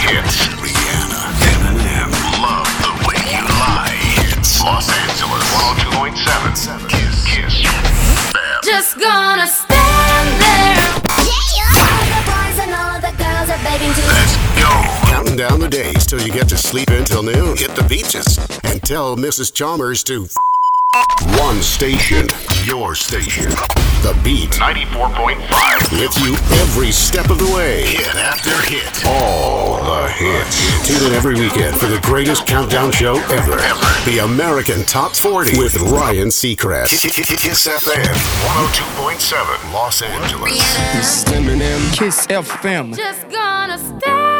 hits. Rihanna, Eminem, Love the Way You Lie hits. Los Angeles, 102.7. Kiss. Bam. Just gonna stand there. All the boys and all the girls are begging to. Let's go. Counting down the days till you get to sleep until noon. Hit the beaches and tell Mrs. Chalmers to one station, your station. The Beat. 94.5. With you every step of the way. Hit after hit. All the hits. Tune in every weekend for the greatest countdown show ever. The American Top 40 with Ryan Seacrest. Kiss FM, 102.7. Los Angeles. This is Eminem, Kiss FM. Just gonna stand